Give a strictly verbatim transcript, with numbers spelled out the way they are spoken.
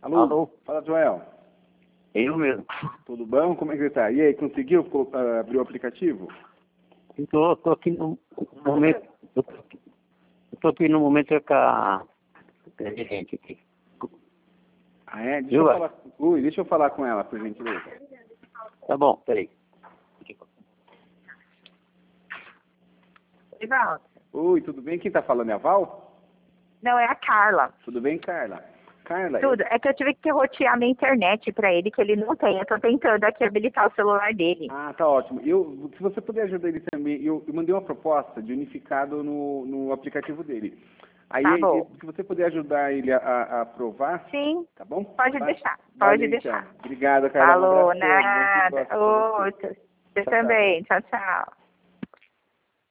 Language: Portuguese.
Alô? Alô? Fala, Joel. Eu mesmo. Tudo bom? Como é que você tá? E aí, conseguiu uh, abrir o aplicativo? Estou tô, tô aqui no momento. Eu tô, eu tô aqui no momento com a presidente aqui. Ah, é? Deixa Viu, eu vai? falar. Ui, deixa eu falar com ela, por gentileza. Tá bom, peraí. Oi, Walter. Oi, tudo bem? Quem tá falando é a Val? Não, é a Carla. Tudo bem, Carla? Carla, eu- Tudo. É que eu tive que rotear minha internet pra ele, que ele não tem. Eu tô tentando aqui habilitar o celular dele. Ah, tá ótimo. Eu, se você puder ajudar ele também, eu, eu mandei uma proposta de unificado no, no aplicativo dele. Aí, Tá bom. se você puder ajudar ele a, a, a aprovar, Sim, tá bom? pode Tá? deixar. Valeu, Pode então. deixar. Obrigado, Carla. Um Falou, abração. Bom nada. negócio pra você. Outro. Você Tchau, tchau. também. Tchau, tchau.